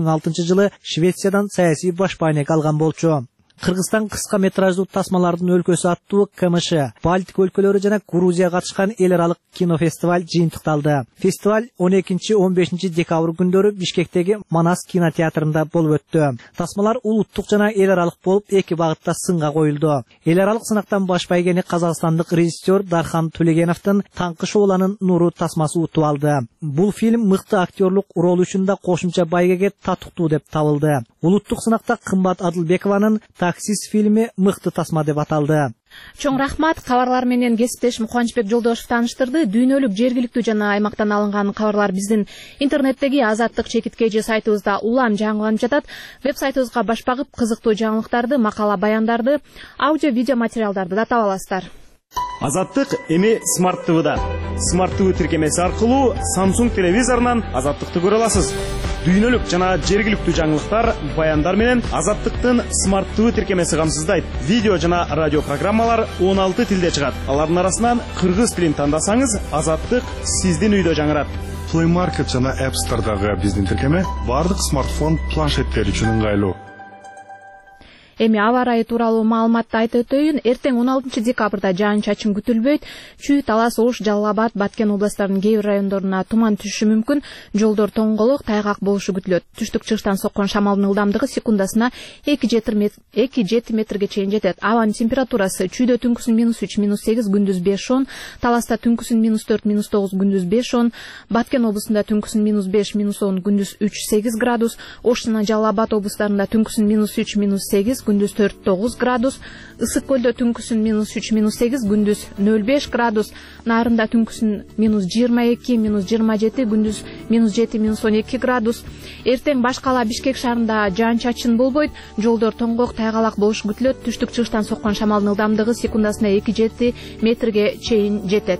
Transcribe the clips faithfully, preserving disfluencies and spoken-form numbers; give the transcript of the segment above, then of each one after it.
алтынчы жылы Швециядан саясий баш байнек алган болчу. Кыргызстан кыска метраждуу тасмалардын өлкөсү аттуу КМШ, Балтик өлкөлөрү жана Грузия катышкан эл аралык кинофестиваль жыйынтыкталды. Фестиваль он экинчи — он бешинчи декабрь күндөрү Бишкектеги Манас кинотеатрында болуп өттү. Тасмалар улуттук жана эл аралык болуп эки багытта сынга коюлду. Эл аралык сынактан баш байгени казакстандык режиссер Дархан Төлегеновдун Таңкы шоуланын нуру тасмасы утуп алды. Бул фильм мыкты актерлук рол үчүн да кошумча байгеге татыктуу деп табылды. Улуттук сынакта Кымбат Адылбекованын Таксис фильми мыкты тасма деп аталды. Чоң рахмат. Кабарлар менен кесиптешим Кубанычбек Жолдошев тааныштырды. Дүйнөлүк, жергиликтүү жана аймактан алынган кабарлар биздин интернеттеги Азаттык чекиткеji сайтыбызда улам жаңыланып жатат. Веб-сайтыбызга баш багып, кызыктуу жаңылыктарды, макала баяндарды, аудио видео материалдарды да таба аласыздар. Азаттык эми Smart ти ви-да. Smart ти ви тиркемеси аркылуу Samsung телевизорунан Азаттыкты көрө аласыз. Дүйнөлүк жана жергиликтүү жаңылыктар, баяндар менен Азаттыктын Smart ти ви тиркемеси камсыздайт. Видео жана радио программалар он алты тилде чыгат. Алардын арасынан кыргыз тилин тандасаңыз, Азаттык сиздин үйдө жаңырат. Play Market жана App Store'дагы биздин тиркеме бардык смартфон планшеттер үчүн ыңгайлуу. Эми аба ырайы тууралуу маалыматты айтып өтөйүн. Эртең он алтынчы декабрда жаан-чачын күтүлбөйт. Чүй, Талас, Ош, Жалал Абад, Баткен областарынын кээ бир райондоруна туман түшүшү мүмкүн. Жолдор тоңголук, тайгак болушу күтүлөт. Түштүк чыгыштан соккон шамалдын ылдамдыгы секундасына эки жети метрге чейин жетет. Абанын температурасы чүйдө түнкүсүн минус үч, минус сегиз, күндүз беш он, Таласта түнкүсүн минус төрт, минус тогуз, күндүз беш он, Баткен облусунда түнкүсүн минус беш, минус он, күндүз үч, сегиз градус, Ош жана Жалал Абад облустарында түнкүсүн минус үч, минус сегиз, күндүз төрт тогуз градус, Ысык көлдө түнкүсүн минус үч, минус сегиз, күндүз нөл беш градус, Нарында түнкүсүн минус жыйырма эки, минус жыйырма жети, күндүз минус жети, минус он эки градус. Эртең баш кала Бишкек шаарында жаан-чачын болбойт, жолдор тоңгок, тайгалак болушу күтүлөт. Түштүк чыгыштан соккон шамалдын ылдамдыгы секундасына эки жети метрге чейин жетет.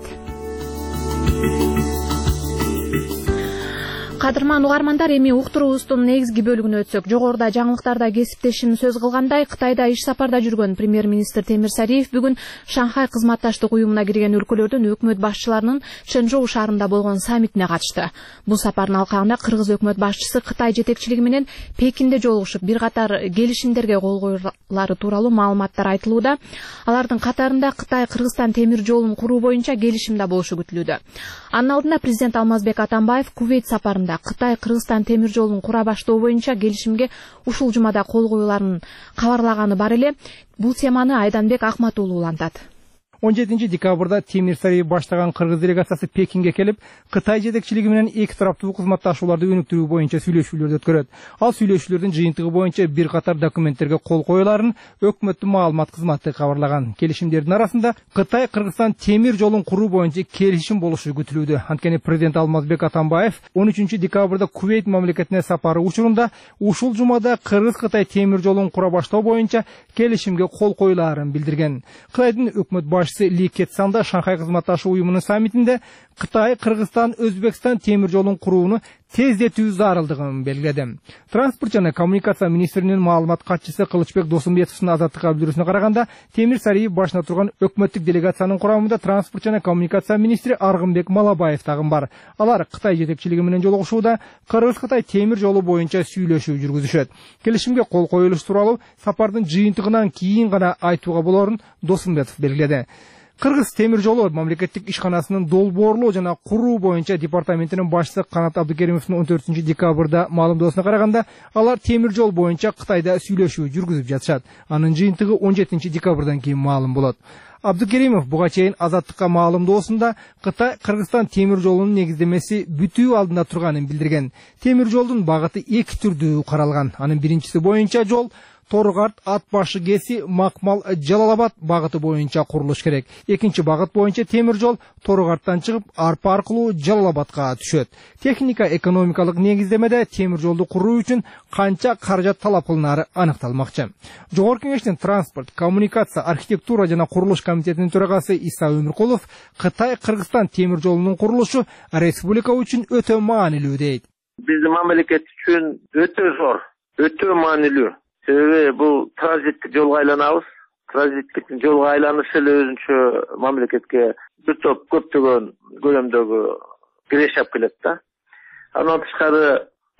Кадырман угармандар, эми уктуруубуздун негизги бөлүгүнө өтсөк, жогоруда жаңылыктарда кесиптешим сөз кылгандай, Кытайда иш сапарда жүргөн премьер-министр Темир Сариев бүгүн Шанхай кызматташтык уюмуна кирген өлкөлөрдүн өкмөт башчыларынын Чжэнчжоу шаарында болгон саммитине катышты. Бул сапардын алкагында кыргыз өкмөт башчысы Кытай жетекчилиги менен Пекинде жолугушуп, бир катар келишимдерге кол коюлары тууралуу маалыматтар айтылууда. Алардын катарында Кытай Кыргызстан темир жолун куруу боюнча келишим да болушу күтүлүүдө. Анын алдында президент Алмазбек Атамбаев Кувейт сапарында Кытай Кыргызстан темир жолун кура баштоо боюнча келишимге ушул жумада кол коюларын кабарлаганы бар эле. Бул теманы Айданбек Акматуулу улантат. он жетинчи декабрда Темир Сариев баштаган кыргыз делегациясы Пекинге келип, Кытай жетекчилиги менен эки тараптуу кызматташууларды өнүктүрүү боюнча сүйлөшүүлөрдү өткөрөт. Ал сүйлөшүүлөрдүн жыйынтыгы боюнча бир катар документтерге кол коюларын өкмөттүн маалымат кызматы кабарлаган. Келишимдердин арасында Кытай Кыргызстан темир жолун куруу боюнча келишим болушу күтүлүүдө. Анткени президент Алмазбек Атамбаев он үчүнчү декабрда Кувейт мамлекетине сапары учурунда ушул жумада Кыргыз-Кытай темир жолун кура баштоо боюнча келишимге кол коюларын билдирген. Кытайдын өкмөт башчысы Ли Кетсанда Шанхай кызматташуу уюмунун саммитинде Кытай, Кыргызстан, Өзбекстан темир жолун курууну тездетүү зарылдыгын белгиледи. Транспорт жана коммуникация министринин маалымат катчысы Кылычбек Досумбетовдун Азаттыкка билдирүүсүнө караганда, Темир Сариев башына турган өкмөттүк делегациянын курамында транспорт жана коммуникация министри Аргынбек Малабаев дагы бар. Алар Кытай жетекчилиги менен жолугушууда Кыргыз-Кытай темир жолу боюнча сүйлөшүү жүргүзүшөт. Келишимге кол коюлушу тууралуу сапардын жыйынтыгынан кийин гана айтууга болорун Досумбетов белгиледи. Кыргыз темир жолу мамлекеттик ишканасынын долбоорлоо жана куруу боюнча департаментинин башчысы Канат Абдыкеримовдун он төртүнчү декабрда маалымдоосуна караганда, алар темир жол боюнча Кытайда сүйлөшүү жүргүзүп жатышат. Анын жыйынтыгы он жетинчи декабрдан кийин маалым болот. Абдыкеримов буга чейин Азаттыкка маалымдоосунда Кытай Кыргызстан темир жолунун негиздемеси бүтүү алдында турганын билдирген. Темир жолдун багыты эки түрдүү каралган. Анын биринчиси боюнча жол Торгарт, Ат башы Кеси, Макмал, Жалал Абад багыты боюнча курулуш керек. Экинчи багыт боюнча темир жол Торгарттан чыгып, Арпа аркылуу Жалал Абадка түшөт. Техника экономикалык негиздемеде темир жолду куруу үчүн канча каражат талап кылынары аныкталмакчы. Жогорку кеңештин транспорт, коммуникация, архитектура жана курулуш комитетинин төрагасы Иса Өмүркулов Кытай Кыргызстан темир жолунун курулушу республика үчүн өтө маанилүү дейт. Биздин мамлекет үчүн өтө зор, өтө маанилүү. Себеби бул транзиттик жолго айланабыз. Транзиттик жолго айланышы эле өзүнчө мамлекетке бир топ көптөгөн көлөмдөгү киреше алып келет да. Андан тышкары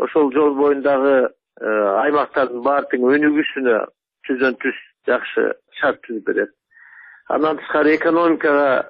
ошол жол боюндагы аймактардын баардык өнүгүүсүнө жүздөн жүз жакшы шарт түзүп берет. Андан тышкары экономикага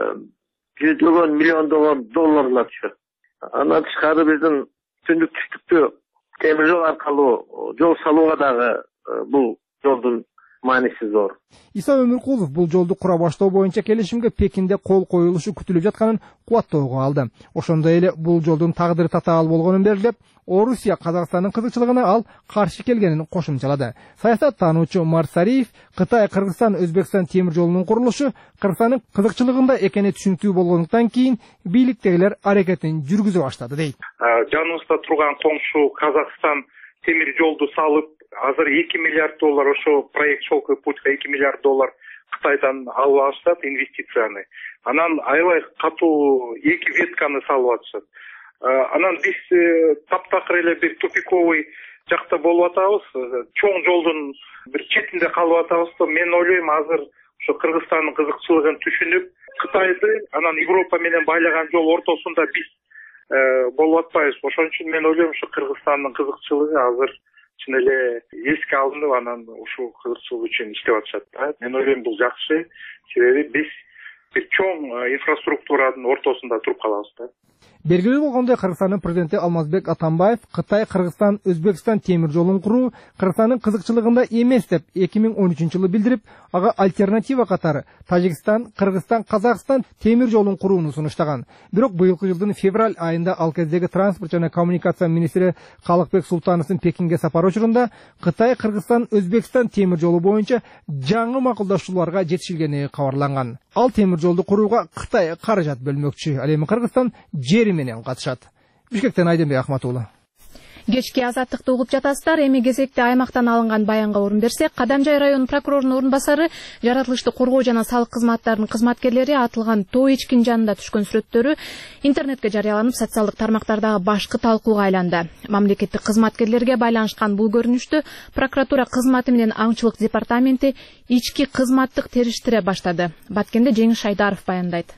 жүздөгөн миллиондогон долларлар түшөт. Андан тышкары биздин түндүк түштүктө темир жол аркылуу жол салууга дагы бул жолдун мааниси зор. Иса Өмүркулов бул жолду кура баштоо боюнча келишимге Пекинде кол коюлушу күтүлүп жатканын кубаттоого алды. Ошондой эле бул жолдун тагдыры татаал болгонун белгилеп, Орусия Казакстандын кызыкчылыгына ал каршы келгенин кошумчалады. Саясаттануучу Марсариев Кытай-Кыргызстан Өзбекстан темир жолунун курулушу Кыргызстандын кызыкчылыгында экени түшүнүктүү болгондуктан кийин бийликтегилер аракетин жүргүзө баштады дейт. Жаныбызда турган коңшу Казакстан темир жолду салып, азыр эки миллиард доллар ошо проект «Шелковый путьга» эки миллиард доллар Кытайдан алып алышат инвестицияны. Анан аябай катуу эки ветканы салып атышат. Анан биз таптакыр эле бир тупиковый жакта болуп атабыз. Чоң жолдун бир четинде калып атабыз. Мен ойлойм, азыр ошо Кыргызстандын кызыкчылыгын түшүнүп, Кытайды анан Европа менен байлаган жол ортосунда биз болуп атпайбыз. Ошон үчүн мен ойлойм, ошо Кыргызстандын кызыкчылыгы азыр чын эле эске алынып, анан ушул кызыкчылык үчүн иштеп атышат. Мен ойлойм, бул жакшы, себеби биз бир чоң инфраструктуранын ортосунда туруп калабыз да. Белгилүү болгондой, Кыргызстандын президенти Алмазбек Атамбаев Кытай-Кыргызстан Өзбекстан темир жолун куруу Кыргызстандын кызыкчылыгында эмес деп эки миң он үчүнчү жылы билдирип, ага альтернатива катары Тажикстан, Кыргызстан, Казакстан темир жолун курууну сунуштаган. Бирок быйылкы жылдын февраль айында ал кездеги транспорт жана коммуникация министри Калыкбек Султановдун Пекинге сапары учурунда Кытай-Кыргызстан Өзбекстан темир жолу боюнча жаңы макулдашууларга жетишилгени кабарланган. Ал темир жолду курууга Кытай каражат бөлмөкчү. Ал эми Кыргызстан жери менен катышат. Бишкектен Айденбек Ахматуулу. Кечки азаттыкты угуп жатасыздар. Эми кезекте аймактан алынган баянга орун берсек, Кадамжай район прокурорунун орун басары жаратылышты коргоо жана салык кызматтарынын кызматкерлери атылган тоо эчкинин жанында түшкөн сүрөттөрү интернетке жарыяланып, социалдык тармактардагы башкы талкууга айланды. Мамлекеттик кызматкерлерге байланышкан бул көрүнүштү прокуратура кызматы менен аңчылык департаменти ички кызматтык териштире баштады. Баткенде Жеңиш Айдаров баяндайт.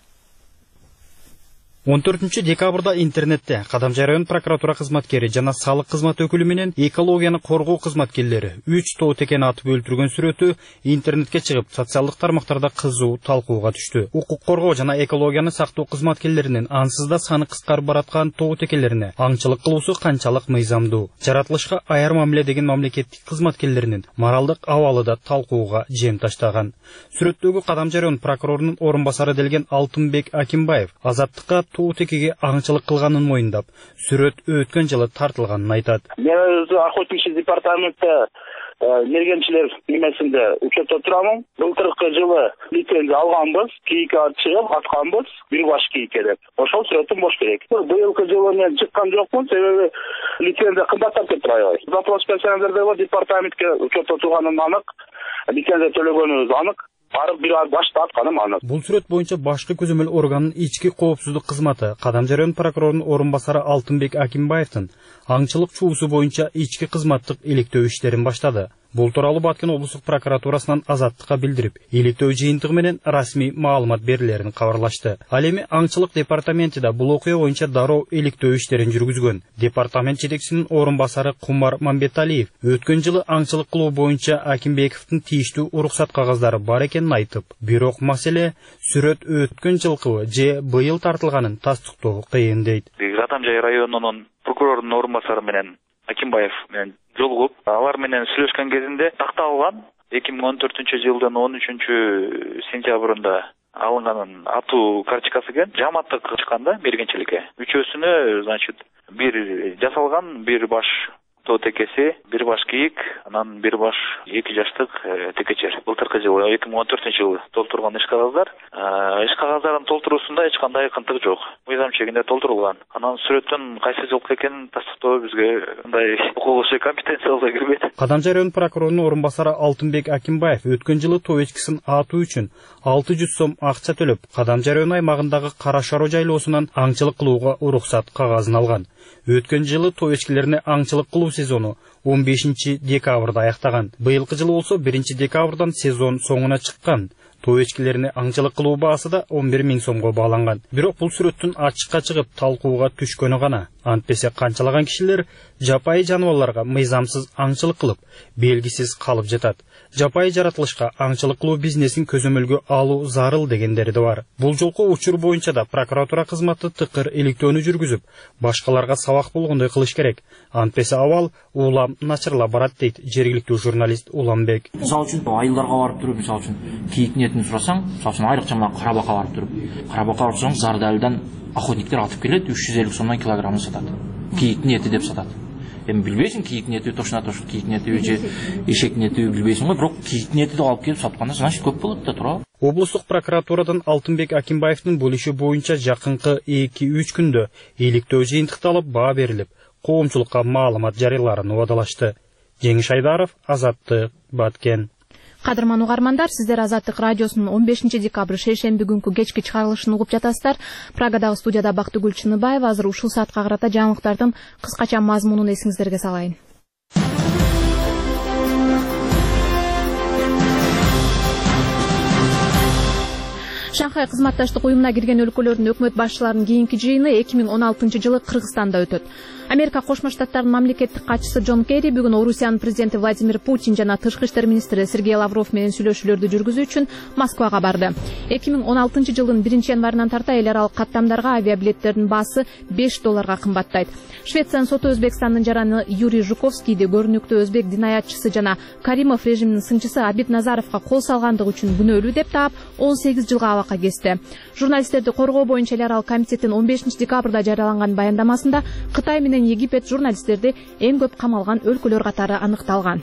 он төртүнчү декабрда интернетте Кадамжай район прокуратура кызматкери жана салык кызматы өкүлү менен экологияны коргоо кызматкерлери үч тоо текени атып өлтүргөн сүрөтү интернетке чыгып, социалдык тармактарда кызуу талкууга түштү. Укук коргоо жана экологияны сактоо кызматкерлеринин ансызда саны кыскарып бараткан тоо текелерине аңчылык кылуусу канчалык мыйзамдуу, жаратылышка аяр мамиле деген мамлекеттик кызматкерлеринин моралдык абалы да талкууга жем таштаган. Сүрөттөгү Кадамжай район прокурорунун орун басары делген Алтынбек Акимбаев азаттыкка тоо текеге аңчылык кылганын моюндап, сүрөт өткөн жылы тартылганын айтат. Мен өзү охотничий департаментте мергенчилер немесинде учетто турамын. Былтыркы жылы лицензия алганбыз, кийикке чыгып атканбыз, бир баш кийикке деп. Ошол сүрөтүм бош керек. Быйылкы жылы мен чыккан жокмун, себеби лицензия кымбаттап кетти аябай. Запрос берсеңиздер деп департаментке учетто турганым анык, лицензия төлөгөнүбүз анык. Барып бир ай башта атканым анык. Бул сүрөт боюнча башкы көзөмөл органын ички коопсуздук кызматы Кадамжай район прокурорунун орун басары Алтынбек Акимбаевдин аңчылык чуусу боюнча ички кызматтык иликтөө иштерин баштады. Бул тууралуу Баткен облустук прокуратурасынан азаттыкка билдирип, иликтөө жыйынтыгы менен расмий маалымат берилерин кабарлашты. Ал эми аңчылык департаменти да бул окуя боюнча дароо иликтөө иштерин жүргүзгөн. Департамент жетекчисинин орун басары Кумар Мамбеталиев өткөн жылы аңчылык кылуу боюнча Акимбековдун тийиштүү уруксат кагаздары бар экенин айтып, бирок маселе сүрөт өткөн жылкы же быйыл тартылганын тастыктоо кыйын дейт. Кадамжай районунун прокурорунун орун басары менен Акимбаев менен жолугуп, алар менен сүйлөшкөн кезинде такталган эки миң он төртүнчү жылдын он үчүнчү сентябрында алынганын атуу карточкасы экен. Жаматтык чыкканда мергенчиликке. Үчөөсүнө, значит, бир жасалган, бир баш тоо текеси, бир баш кийик, анан бир баш эки жаштык текечер. Былтыркы жылы эки миң он төртүнчү жылы толтурган иш кагаздар, иш кагаздарын толтуруусунда эч кандай кынтык жок. Мыйзам чегинде толтурулган. Анан сүрөттүн кайсы жылкы экенин тастыктоо бизге мындай укугуш компетенциябызга кирбейт. Кадамжай район прокурорунун орун басары Алтынбек Акимбаев өткөн жылы тоо эчкисин атуу үчүн алты жүз сом акча төлөп, Кадамжай район аймагындагы Кара Шароо жайлоосунан аңчылык кылууга уруксат кагазын алган. Өткөн жылы тоо эчкилерине аңчылык кылуу сезону он бешинчи декабрда аяктаган. Быйылкы жылы болсо биринчи декабрдан сезон соңуна чыккан. Тоо эчкилерине аңчылык кылуу баасы да он бир миң сомго бааланган. Бирок бул сүрөттүн ачыкка чыгып талкууга түшкөнү гана. Антпесе канчалаган кишилер жапайы жануарларга мыйзамсыз аңчылык кылып, белгисиз калып жатат. Жапайы жаратылышка аңчылык кылуу бизнесин көзөмөлгө алуу зарыл дегендери да бар. Бул жолку учур боюнча да прокуратура кызматы тыкыр иликтөөнү жүргүзүп, башкаларга сабак болгондой кылыш керек. Антпесе абал улам начарлап барат дейт жергиликтүү журналист Уланбек. Мисалы үчүн айылдарга барып туруп, мисалы үчүн кийиктин этин сурасаң, мисалы үчүн айрыкча мына Карабакка барып туруп, Карабакка барып сурасаң, Зардалыдан охотниктер атып келет, үч жүз элүү сомдон килограммын сатат. Кийиктин эти деп сатат. Эми билбейсиң, кийиктин эти тошуна тош, кийиктин эти же эшектин эти билбейсиң го, бирок кийиктин эти деп алып келип сатканда, значит көп болот да тура. Облустук прокуратурадан Алтынбек Акимбаевдин бул иши боюнча жакынкы эки үч күндө иликтөө жыйынтыкталып, баа берилип, коомчулукка маалымат жарыяларын убадалашты. Жеңиш Айдаров, Азаттык, Баткен. Кадырман угармандар, сиздер Азаттык радиосунун он бешинчи декабрь шейшемби күнкү кечки чыгарылышын угуп жатасыздар. Прагадагы студияда Бактыгүл Чыныбаева. Азыр ушул саатка карата жаңылыктардын кыскача мазмунун эсиңиздерге салайын. Шанхай кызматташтык уюмуна кирген өлкөлөрдүн өкмөт башчыларынын кийинки жыйыны эки миң он алтынчы жылы Кыргызстанда өтөт. Америка Кошмо Штаттарынын мамлекеттик катчысы Джон Керри бүгүн Орусиянын президенти Владимир Путин жана тышкы иштер министри Сергей Лавров менен сүйлөшүүлөрдү жүргүзүү үчүн Москвага барды. эки миң он алтынчы жылдын биринчи январынан тарта эл аралык каттамдарга авиабилеттердин баасы беш долларга кымбаттайт. Швециянын соту Өзбекстандын жараны Юрий Жуковскийди көрүнүктүү өзбек динаятчысы жана Каримов режиминин сынчысы Абид Назаровго кол салгандыгы үчүн күнөөлүү деп таап он сегиз жылга абакка кести. Журналисттерди коргоо боюнча эл аралык комитеттин он бешинчи декабрда жарыяланган баяндамасында Кытай менен Египет журналисттерди эң көп камалган өлкөлөр катары аныкталган.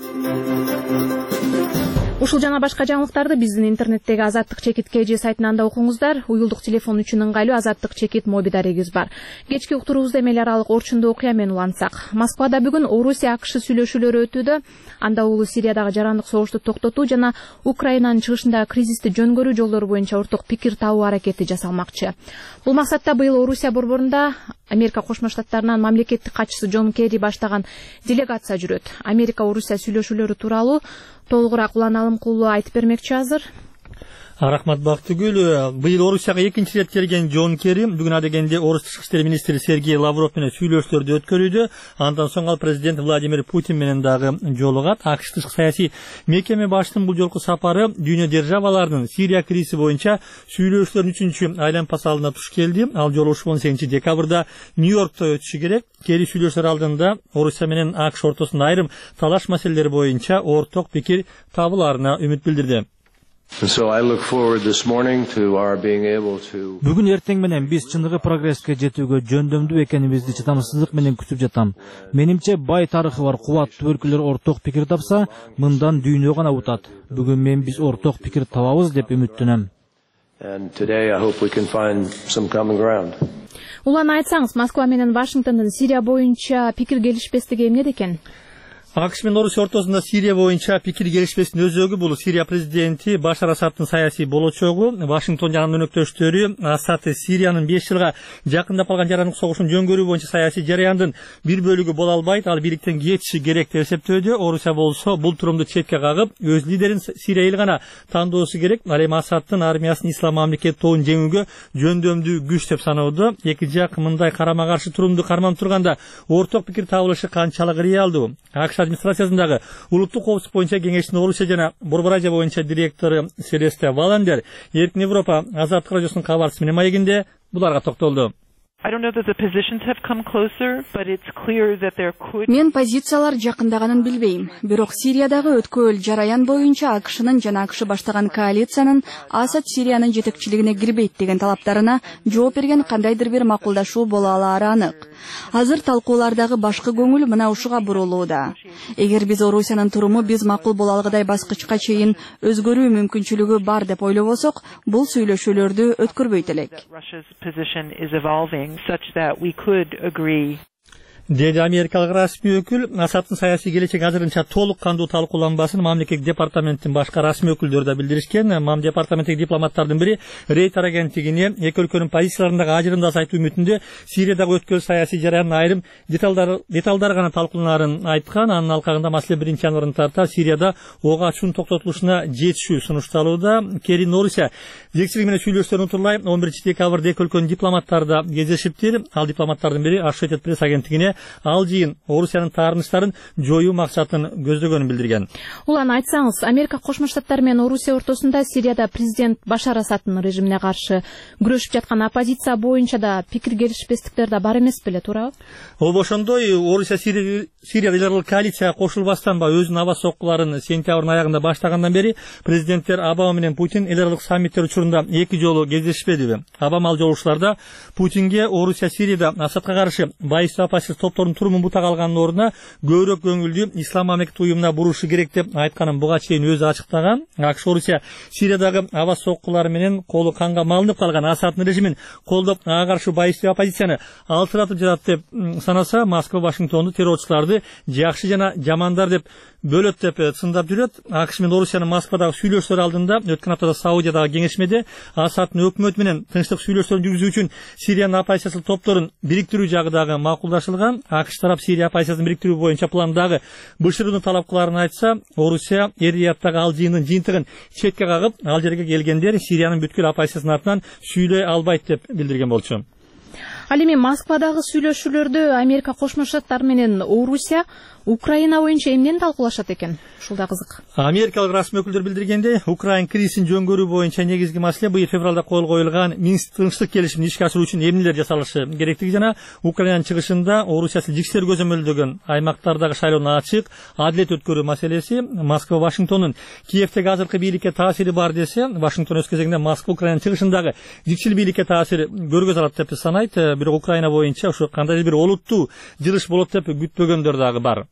Ушул жана башка жаңылыктарды биздин интернеттеги Азаттык чекит кж сайтынан да окуңуздар. Уюлдук телефон үчүн ыңгайлуу Азаттык чекит моби дарегибиз бар. Кечки уктуруубузда эми эл аралык орчундуу окуя менен улантсак. Москвада бүгүн Орусия АКШ сүйлөшүүлөрү өтүүдө. Анда улуу Сириядагы жарандык согушту токтотуу жана Украинанын чыгышындагы кризисти жөнгөрүү жолдору боюнча орток пикир табуу аракети жасалмакчы. Бул максатта быйыл Орусия борборунда Америка Кошмо Штаттарынын мамлекеттик катчысы Джон Керри баштаган делегация жүрөт. Америка Орусия сүйлөшүүлөрү тууралуу толугураак уланалым кулуу айтып бермекчи азыр. Рахмат Бактыгүл. Быйыл Орусияга экинчи рет келген Джон Керри бүгүн адегенде Орус тышкы иштер министри Сергей Лавров менен сүйлөшүүлөрдү өткөрүүдө. Андан соң ал президент Владимир Путин менен дагы жолугат. АКШ тышкы саясий мекеме башчысынын бул жолку сапары дүйнө державаларынын Сирия кризиси боюнча сүйлөшүүлөрдүн үчүнчү айланпасалына туш келди. Ал жолу он сегизинчи декабрда Нью-Йоркто өтүшү керек. Керри сүйлөшүүлөр алдында Орусия менен АКШ ортосунда айрым талаш маселелери боюнча орток пикир табылаарына үмүт билдирди. Бүгүн эртең менен биз чындыгы прогресске жетүүгө жөндөмдүү экенибизди чыдамсыздык менен күтүп жатам. Менимче бай тарыхы бар кубаттуу өлкөлөр орток пикир тапса, мындан дүйнө гана утат. Бүгүн мен биз орток пикир табабыз деп үмүттөнөм. Улан айтсаңыз, Москва менен Вашингтондун Сирия боюнча пикир келишпестиги эмне экен? АКШ менен Орусия ортосунда Сирия боюнча пикир келишпестин өзөгү бул Сирия президенти Башар Асадтын саясий болочогу. Вашингтон жана өнөктөштөрү Асад Сириянын беш жылга жакындап калган жарандык согушун жөнгөрүү боюнча саясий жараяндын бир бөлүгү боло албайт, ал бийликтен кетиши керек деп эсептөөдө. Орусия болсо бул турумду четке кагып, өз лидерин Сирия эл гана тандоосу керек. Ал эми Асадтын армиясын ислам мамлекет тобун жеңүүгө жөндөмдүү күч деп саноодо. Эки жак мындай карама каршы турумду карманып турганда орток пикир табылышы канчалык реалдуу? АКШ администрациясындагы улуттук коопсуздук боюнча кеңештин Орусия жана Борбор Азия боюнча директору Селеста Валандер Эркин Европа Азаттык радиосунун кабарчысы менен маегинде буларга токтолду. Мен позициялар жакындаганын билбейм. Бирок Сириядагы өткөл жараян боюнча АКШнын жана АКШ баштаган коалициянын Асад Сириянын жетекчилигине кирбейт деген талаптарына жооп берген кандайдыр бир макулдашуу боло алаары анык. Азыр талкуулардагы башкы көңүл мына ушуга бурулууда. Эгер биз Орусиянын туруму биз макул боло алгыдай баскычка чейин өзгөрүү мүмкүнчүлүгү бар деп ойлобосок, бул сүйлөшүүлөрдү өткөрбөйт элек. Such that we could agree. Деди америкалык расмий өкүл. Асадтын саясий келечеги азырынча толук кандуу талкууланбасын мамлекеттик департаменттин башка расмий өкүлдөрү да билдиришкен. Мам департаменттеги дипломаттардын бири Рейтер агенттигине эки өлкөнүн позицияларындагы ажырымды азайтуу үмүтүндө Сириядагы өткөн саясий жараянын айрым деталдары деталдары гана талкууланаарын айткан. Анын алкагында маселе биринчи январдан тарта Сирияда ок ачуунун токтотулушуна жетишүү сунушталууда. Керри Орусия жетекчилиги менен сүйлөшүүлөрүн утурлай он биринчи декабрда эки өлкөнүн дипломаттары да кездешиптир. Ал дипломаттардын бири Associated Press агенттигине ал жыйын Орусиянын таарынычтарын жоюу максатын көздөгөнүн билдирген. Улан, айтсаңыз, Америка Кошмо Штаттары менен Орусия ортосунда Сирияда президент Башар Асадтын режимине каршы күрөшүп жаткан оппозиция боюнча да пикир келишпестиктер да бар эмес беле, туурабы? Ол ошондой. Орусия Сирияда эл аралык коалицияга кошулбастан ба өзүнүн аба соккуларын сентябрдын аягында баштагандан бери президенттер Обама менен Путин эл аралык саммиттер учурунда эки жолу кездешпедиби? Обама ал жолугуштарда Путинге Орусия Сирияда Асадка каршы байсыз оппозиция топторунун турумун бута калганын ордуна көбүрөөк көңүлдү ислам мамлекети уюмуна бурушу керек деп айтканын буга чейин өзү ачыктаган. АКШ Орусия Сириядагы аба соккулары менен колу канга малынып калган Асадтын режимин колдоп, ага каршы байсыз оппозицияны алтыратып жатат деп санаса, Москва Вашингтонду террорчуларды жакшы жана жамандар деп бөлөт деп сындап жүрөт. АКШ менен Орусиянын Москвадагы сүйлөшүүлөр алдында өткөн аптада Саудиядагы кеңешмеде Асадтын өкмөтү менен тынчтык сүйлөшүүлөрүн жүргүзүү үчүн Сириянын оппозициялык топторун бириктирүү жагы дагы макулдашылган. АКШ тарап Сирия оппозициясын бириктирүү боюнча пландагы бышырууну талап кыларын айтса, Орусия Эр-Рияттагы ал жыйындын жыйынтыгын четке кагып, ал жерге келгендер Сириянын бүткүл оппозициясынын артынан сүйлөй албайт деп билдирген болчу. Ал эми Москвадагы сүйлөшүүлөрдө Америка Кошмо Штаттары менен Орусия Украина боюнча эмнени талкуулашат экен? Ушул да кызык. Америкалык расмий өкүлдөр билдиргендей, Украина кризисин жөнгөрүү боюнча негизги маселе быйыл февралда кол коюлган Минск тынчтык келишимин ишке ашыруу үчүн эмнелер жасалышы керектиги жана Украинанын чыгышында Орусия жиксер көзөмөлдөгөн аймактардагы шайлоону ачык, адилет өткөрүү маселеси. Москва Вашингтондун Киевдеги азыркы бийликке таасири бар десе, Вашингтон өз кезегинде Москва Украинанын чыгышындагы жиксил бийликке таасир көргөз алат деп санайт. Бирок Украина боюнча ушу кандайдыр бир олуттуу жылыш болот деп күтпөгөндөр дагы бар.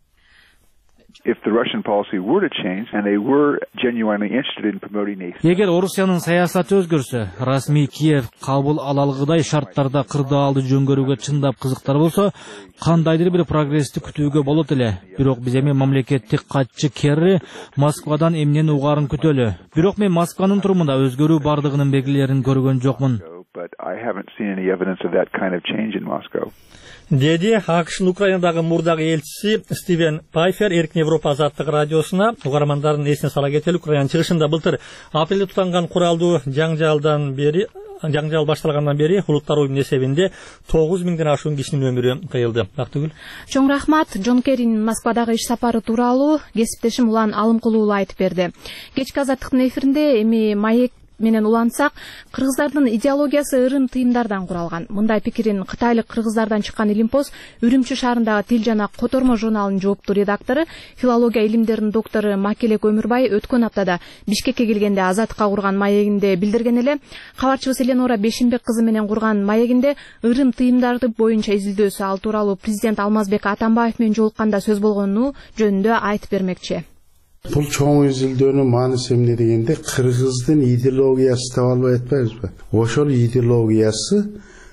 If the Russian policy were to change and they were genuinely interested in promoting a Эгер Орусиянын саясаты өзгөрсө, расмий Киев кабыл ала алгыдай шарттарда кырдаалды жөнгөрүүгө чындап кызыктар болсо, кандайдыр бир прогрессти күтүүгө болот эле. Бирок биз эми мамлекеттик катчы Керри Москвадан эмнени угаарын күтөлү. Бирок мен Москванын турумунда өзгөрүү бардыгынын белгилерин көргөн жокмун. But I haven't seen any evidence of that kind of change in Moscow. Деди АКШнын Украинадагы мурдагы элчиси Стивен Пайфер Эркин Европа азаттык радиосуна. Угармандардын эсине сала кетели, Украинанын чыгышында былтыр апрелде тутанган куралдуу жаңжалдан бери жаңжал башталгандан бери улуттар уюмунун эсебинде тогуз миңден ашуун кишинин өмүрү кыйылды. Бактыгүл. Чоң рахмат. Джон Керринин Москвадагы иш сапары тууралуу кесиптешим Улан Алымкулуу айтып берди. Кечки азаттыктын эфиринде эми маек менен улансак, кыргыздардын идеологиясы ырым тыйымдардан куралган. Мындай пикирин кытайлык кыргыздардан чыккан Илимпоз Үрүмчү шаарындагы Тил жана Котормо журналынын жооптуу редактору, филология илимдеринин доктору Макелек Өмүрбай өткөн аптада Бишкекке келгенде Азаттыкка курган маегинде билдирген эле. Кабарчыбыз Эленора Бешимбек кызы менен курган маегинде ырым тыйымдарды боюнча изилдөөсү, ал тууралуу президент Алмазбек Атамбаев менен жолукканда сөз болгону жөнүндө айтып бермекчи. Бұл чоң изилдөөнүн мааниси эмне дегенде, кыргыздын идеологиясы деп албай атпайбызбы? Ошол идеологиясы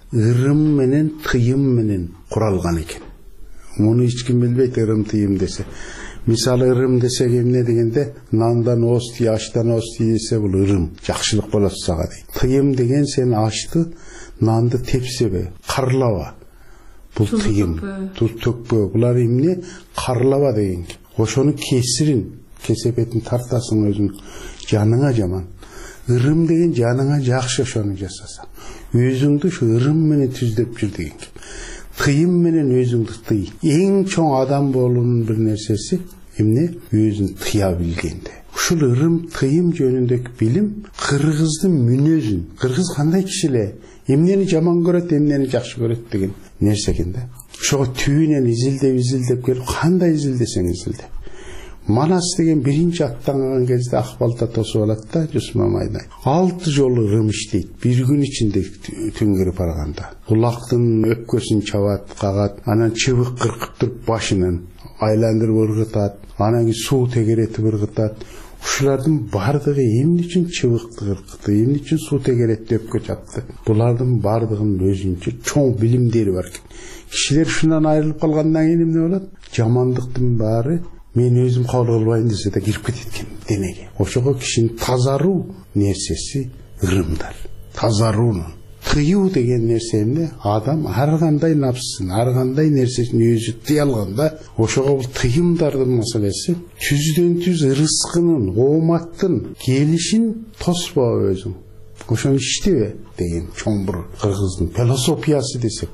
ырым менен тыйым менен куралган экен. Муну эч ким билбейт, ырым тыйым десе. Мисалы ырым десек эмне дегенде, нандан ости, аштан ости десе бул ырым, жакшылык болот сага дейт. Тыйым деген сен ашты, нанды тепсебе, карлаба. Бул тыйым, туз төкпө. Булар эмне? Карлаба деген. Ошону кесирин кесепетин тартасың өзүң жаныңа жаман. Ырым деген жаныңа жакшы ошону жасасаң. Өзүңдү ушу ырым менен түздөп жүр деген. Тыйым менен өзүңдү тый. Эң чоң адам болуунун бир нерсеси эмне? Өзүн тыя билгенде. Ушул ырым тыйым жөнүндөгү билим кыргыздын мүнөзүн, кыргыз кандай киши эле, эмнени жаман көрөт, эмнени жакшы көрөт деген нерсе экен да. Ошого түбүнөн изилдеп изилдеп келип, кандай изилдесең изилде. Манас деген биринчи аттанган кезде ак балта тосуп алат да, Жусмамайдай. Алты жолу ырым иштейт, бир күн ичинде түнгөрүп барганда. Кулактын өпкөсүн чабат, кагат, анан чыбык кыркып туруп башынан айландырып ыргытат, анан кийин суу тегеретип ыргытат. Ушулардын бардыгы эмне үчүн чыбыкты кыркытты, эмне үчүн суу тегеретти, өпкө чапты? Булардын бардыгынын өзүнчө чоң билимдери бар экен. Кишилер ушундан айрылып калгандан кийин эмне болот? Жамандыктын баары мен өзім кабыл кылбайын десе да кирип кетет экен денеге. Ошого кишинин тазаруу нерсеси ырымдар. Тазарууну тыюу деген нерсе эмне? Адам ар кандай напсын, ар кандай нерсесин өзү тыя алганда, ошого бул тыйымдардын маселеси түздөн түз ырыскынын, ооматтын келишин тоспоо өзүң. Ошону иштебе деген чоң бир кыргыздын философиясы десек болот.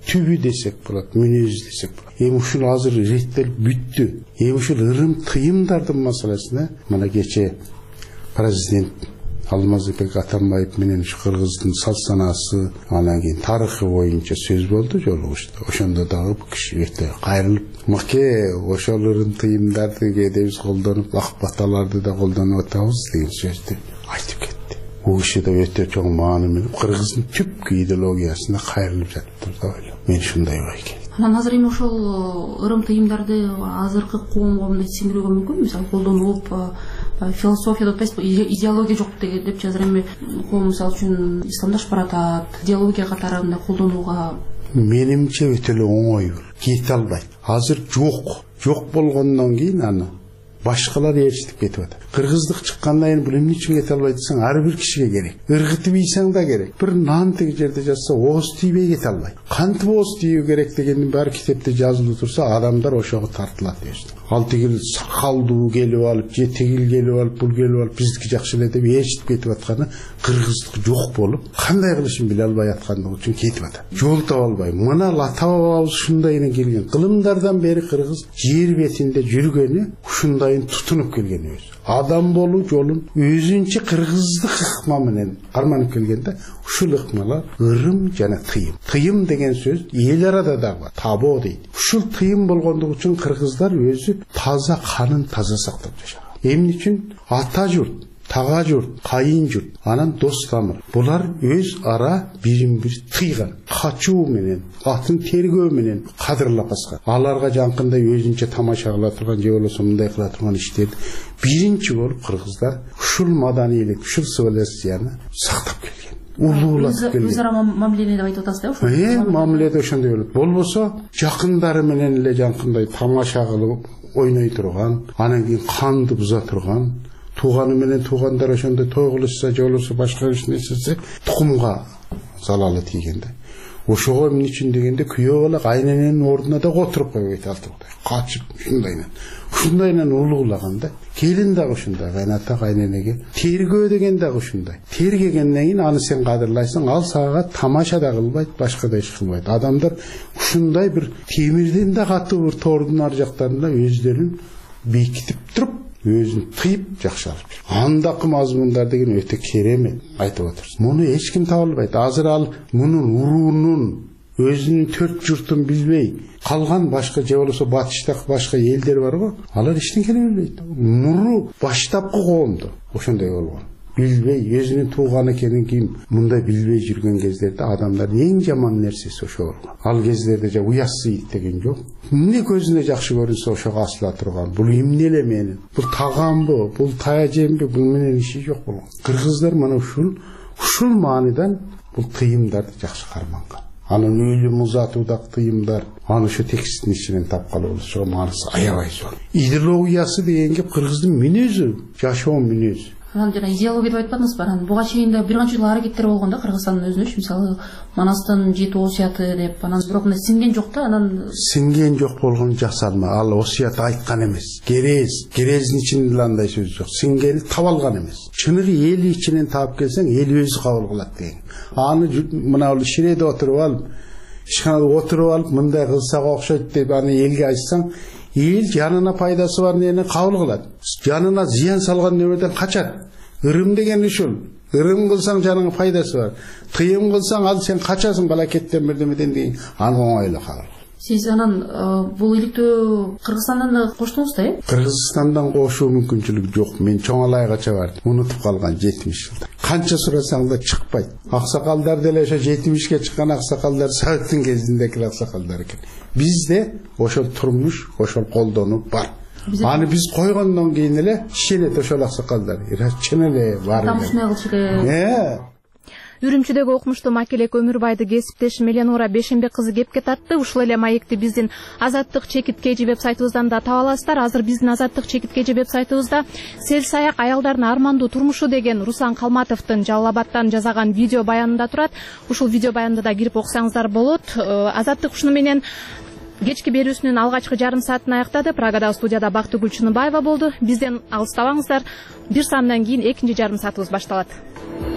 түбү десек болот, мүнөз десек болот. Эми ушул азыр реттелип бүттү. Эми ушул ырым тыйымдардын маселесине мына кече президент Алмазбек Атамбаев менен ушу кыргыздын салт санаасы, анан кийин тарыхы боюнча сөз болду жолугушта. Ошондо дагы бул киши өтө кайрылып, "Маке, ошол ырым тыйымдарды кээде биз колдонуп, ак баталарды да колдонуп атабыз" деген сөздү айтып кетти. Бул киши да өтө чоң мааны менен кыргыздын түпкү идеологиясына кайрылып жатыптыр деп ойлойм. Мен ушундай ой келди. Анан азыр эми ошол ырым тыйымдарды азыркы коомго мындай сиңдирүүгө мүмкүн, мисалы колдонуп, философия деп атпайсызбы, идеология жок деп жазыр эми коом мисалы үчүн исламдашып баратат, идеология катары мындай колдонууга. Менимче өтө эле оңой кете албайт. Азыр жок, жок болгондон кийин аны башкалар ээрчитип кетип атат. Кыргыздык чыккандан кийин бул эмне үчүн кете албайт десең, ар бир кишиге керек. Ыргытып ийсең да керек. Бир нан тиги жерде жатса, ооз тийбей кете албайт. Кантип ооз тийүү керек дегендин баары китепте жазылып турса, адамдар ошого тартылат дейсиз. Ал тигил сакалдуу келип алып, же тигил келип алып, бул келип алып, биздики жакшы эле деп ээрчитип кетип атканы кыргыздык жок болуп, кандай кылышын биле албай аткандыгы үчүн кетип атат. Жол таба албай. Мына ата бабабыз ушундай эле келген. Кылымдардан бери кыргыз жер бетинде жүргөнү ушундайын тутунуп келген өзү. Адам болуу жолун өзүнчө кыргыздык ыкма менен карманып келгенде, ушул ыкмалар ырым жана тыйым. Тыйым деген сөз эл арада да бар, табо дейт. Ушул тыйым болгондугу үчүн кыргыздар өзү таза канын таза сактап жашаган. Эмне үчүн? Ата журт, тага журт, кайын журт, анан дос тамыр. Булар өз ара бирин-бир тыйган, качуу менен, атын тергөө менен кадырлап баскан. Аларга жанкындай өзүнчө тамаша кыла турган, же болбосо мындай кыла турган иштерди биринчи болуп кыргыздар ушул маданийлик, ушул цивилизацияны сактап келген. Улуулатып келген. Өз ара мамиледе деп айтып атасыз да, ошо? Э, мамиледе ошондой болот. Болбосо жакындары менен эле жанкындай тамаша кылып ойной турган, анан кийин канды буза турган, тууганы менен туугандар ошондой той кылышса, же болбосо башка иш нерсе тукумга залалы тийгенде. Ошого эмне үчүн дегенде күйөө бала кайнененин ордуна да отуруп койбойт алтырдай. Качып ушундайнан. Ушундайнан улуулаганда, келин дагы ушундай, кайната кайненеге тергөө деген дагы ушундай. Тергегенден кийин аны сен кадырлайсың, ал сага тамаша да кылбайт, башка да иш кылбайт. Адамдар ушундай бир темирден да катуу бир тордун ар жактарында өздөрүн бекитип туруп, өзүн тыйып жакшырып жүр. Андакы мазмундар деген өтө керемет айтып отурсуз. Муну эч ким таба албайт. Азыр ал мунун уруунун өзүнүн төрт журтун билбей калган башка, же болбосо батыштагы башка элдер бар го, алар эчтекени билбейт. Муру баштапкы коомду ошондой болгон. Билбей, өзүнүн тууган экенин кийин мындай билбей жүргөн кездерде адамдардын эң жаман нерсеси ошо болгон. Ал кездерде же уясый деген жок. Эмне көзүнө жакшы көрүнсө ошого асыла турган. Бул эмне эле менин? Бул тагамбы? Бул таяжемби? Бул менен иши жок болгон. Кыргыздар мына ушул ушул маанидан бул тыйымдарды жакшы карманган. Анын өлүм узатуудагы тыйымдар, аны ошо тексттин ичинен тапкалы болсо маарысы аябай зор. Идеологиясы дегенге кыргыздын мүнөзү, жашоо мүнөзү. Анан жана идеология деп айтпадыңызбы? Анан буга чейин да бир канча жыл аракеттер болгон да Кыргызстандын өзүнө, мисалы Манастын жети осуяты деп, анан бирок мына сиңген жок да, анан сиңген жок болгон жасалма. Ал осуят айткан эмес. Керез, керездин ичинде андай сөз жок. Сиңгени таап алган эмес. Чыныгы эл ичинен таап келсең, эл өзү кабыл кылат деген. Аны мына ширеде отуруп алып, ишканада отуруп алып, мындай кылсак окшойт деп аны элге айтсаң, эл жанына пайдасы бар нени кабыл кылат. Жанына зыян салган нөмөрдөн качат. Ырым деген ушул. Ырым кылсаң жаныңа пайдасы бар. Тыйым кылсаң ал сен качасың балакеттен бирдемеден деген. Аны оңойло кабыл. Сиз анан бул иликтөө Кыргызстандан да коштуңуз да, э? Кыргызстандан кошуу мүмкүнчүлүгү жок. Мен чоң алайгача бардым. Унутуп калган жетимиш жылда. Канча сурасаң да чыкпайт. Аксакалдар деле ошо жетимишке чыккан аксакалдар Советтин кезиндеки аксакалдар экен. Бизде ошол турмуш, ошол колдонуу бар. Аны биз койгондон кийин эле ишенет ошол аксакалдар. Чын эле бар. Тамушмай кылчу эле. Э. Үрүмчүдөгү окумуштуу макелек Өмүрбайды кесиптешим Эленора Бешенбек кызы кепке тартты. Ушул эле маекти биздин Азаттык чекит кж веб-сайтыбыздан да таба аласыздар. Азыр биздин Азаттык чекит кж веб-сайтыбызда сел саяк аялдардын армандуу турмушу деген Руслан Калматовдун Жалал Абадтан жасаган видео баянында турат. Ушул видео баянды да кирип окусаңыздар болот. Азаттык ушуну менен кечки берүүсүнүн алгачкы жарым саатын аяктады. Прагада студияда Бактыгүл Чыныбаева болду. Бизден алыстабаңыздар. Бир саамдан кийин экинчи жарым саатыбыз башталат.